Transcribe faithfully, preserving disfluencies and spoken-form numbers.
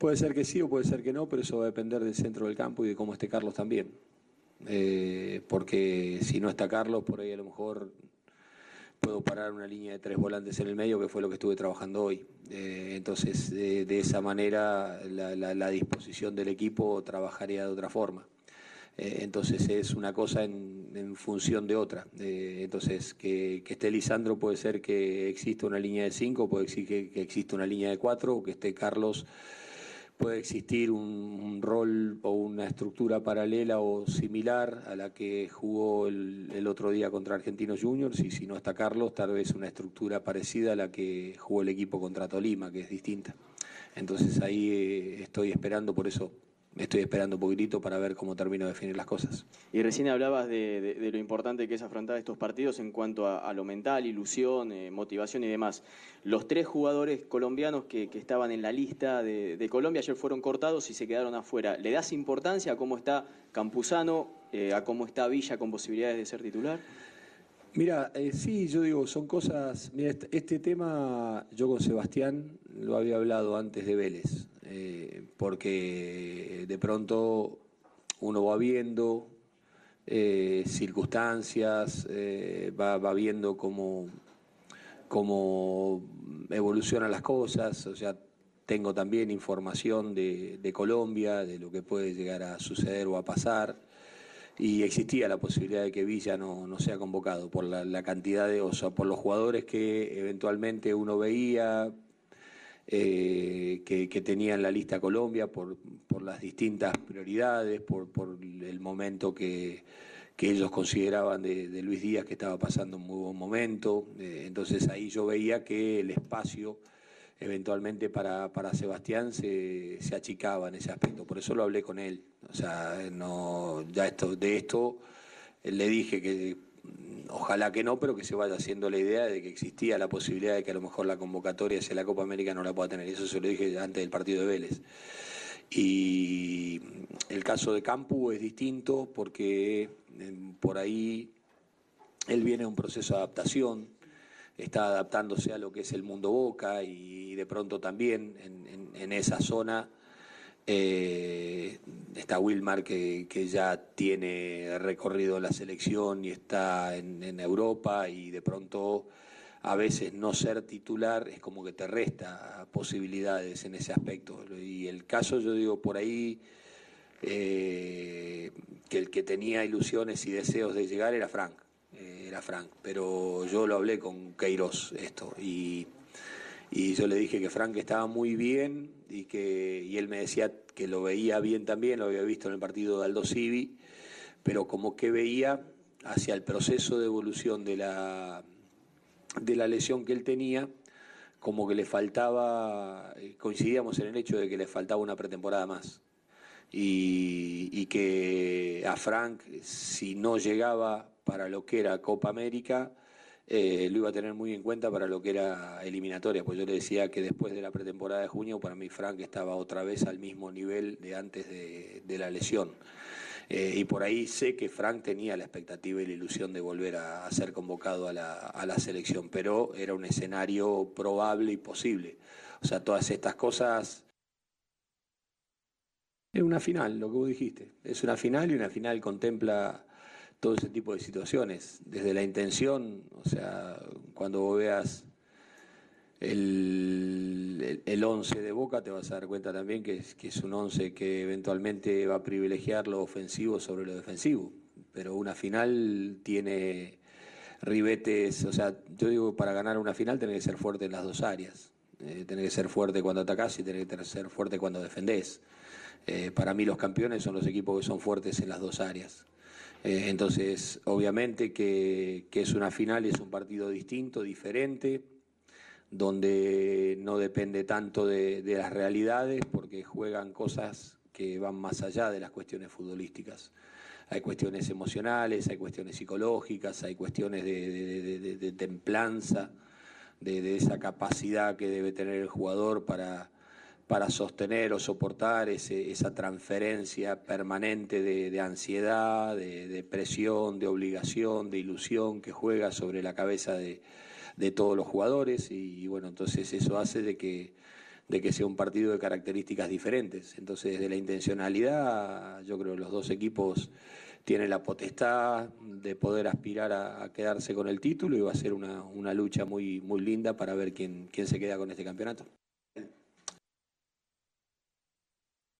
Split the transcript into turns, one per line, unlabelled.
Puede ser que sí o puede ser que no, pero eso va a depender del centro del campo y de cómo esté Carlos también. Eh, porque si no está Carlos, por ahí a lo mejor puedo parar una línea de tres volantes en el medio, que fue lo que estuve trabajando hoy. Eh, entonces, de, de esa manera, la, la, la disposición del equipo trabajaría de otra forma. Eh, entonces es una cosa en, en función de otra. Eh, entonces, que, que esté Lisandro puede ser que exista una línea de cinco, puede ser que, que exista una línea de cuatro, o que esté Carlos, puede existir un, un rol o una estructura paralela o similar a la que jugó el, el otro día contra Argentinos Juniors, y si no está Carlos, tal vez una estructura parecida a la que jugó el equipo contra Tolima, que es distinta. Entonces ahí eh, estoy esperando, por eso estoy esperando un poquitito para ver cómo termino de definir las cosas.
Y recién hablabas de, de, de lo importante que es afrontar estos partidos en cuanto a, a lo mental, ilusión, eh, motivación y demás. Los tres jugadores colombianos que, que estaban en la lista de, de Colombia ayer fueron cortados y se quedaron afuera. ¿Le das importancia a cómo está Campuzano, eh, a cómo está Villa con posibilidades de ser titular?
Mira, eh, sí, yo digo, son cosas. Mira, este, este tema yo con Sebastián lo había hablado antes de Vélez, eh, porque de pronto uno va viendo eh, circunstancias, eh, va, va viendo cómo, cómo evolucionan las cosas, o sea, tengo también información de, de Colombia, de lo que puede llegar a suceder o a pasar. Y existía la posibilidad de que Villa no, no sea convocado por la, la cantidad de, o sea, por los jugadores que eventualmente uno veía eh, que, que tenía en la lista Colombia, por, por las distintas prioridades, por, por el momento que, que ellos consideraban de, de Luis Díaz, que estaba pasando un muy buen momento. Eh, entonces ahí yo veía que el espacio eventualmente para, para Sebastián se, se achicaba en ese aspecto, por eso lo hablé con él. O sea, no, ya esto, de esto le dije que ojalá que no, pero que se vaya haciendo la idea de que existía la posibilidad de que a lo mejor la convocatoria hacia la Copa América no la pueda tener. Eso se lo dije antes del partido de Vélez. Y el caso de Campu es distinto porque eh, por ahí él viene de un proceso de adaptación, está adaptándose a lo que es el mundo Boca, y de pronto también en, en, en esa zona eh, está Wilmar, que, que ya tiene recorrido la selección y está en, en Europa, y de pronto a veces no ser titular es como que te resta posibilidades en ese aspecto. Y el caso, yo digo, por ahí eh, que el que tenía ilusiones y deseos de llegar era Frank. Eh, era Frank, pero yo lo hablé con Queiroz esto, y, y yo le dije que Frank estaba muy bien, y que y él me decía que lo veía bien también, lo había visto en el partido de Aldo Civi, pero como que veía hacia el proceso de evolución de la, de la lesión que él tenía, como que le faltaba, coincidíamos en el hecho de que le faltaba una pretemporada más. Y, y que a Frank, si no llegaba para lo que era Copa América, eh, lo iba a tener muy en cuenta para lo que era eliminatoria, pues yo le decía que después de la pretemporada de junio, para mí Frank estaba otra vez al mismo nivel de antes de, de la lesión. Eh, y por ahí sé que Frank tenía la expectativa y la ilusión de volver a, a ser convocado a la, a la selección, pero era un escenario probable y posible. O sea, todas estas cosas. Es una final, lo que vos dijiste. Es una final, y una final contempla todo ese tipo de situaciones. Desde la intención, o sea, cuando vos veas el, el once de Boca, te vas a dar cuenta también que es, que es un once que eventualmente va a privilegiar lo ofensivo sobre lo defensivo. Pero una final tiene ribetes, o sea, yo digo, para ganar una final tenés que ser fuerte en las dos áreas. Eh, tenés que ser fuerte cuando atacás y tenés que ser fuerte cuando defendés. Eh, para mí los campeones son los equipos que son fuertes en las dos áreas. Eh, entonces, obviamente que, que es una final, es un partido distinto, diferente, donde no depende tanto de, de las realidades, porque juegan cosas que van más allá de las cuestiones futbolísticas. Hay cuestiones emocionales, hay cuestiones psicológicas, hay cuestiones de, de, de, de, de templanza, de, de esa capacidad que debe tener el jugador para para sostener o soportar ese, esa transferencia permanente de, de ansiedad, de, de presión, de obligación, de ilusión que juega sobre la cabeza de, de todos los jugadores. Y, y bueno, entonces eso hace de que, de que sea un partido de características diferentes. Entonces, de la intencionalidad, yo creo que los dos equipos tienen la potestad de poder aspirar a, a quedarse con el título y va a ser una, una lucha muy, muy linda para ver quién, quién se queda con este campeonato.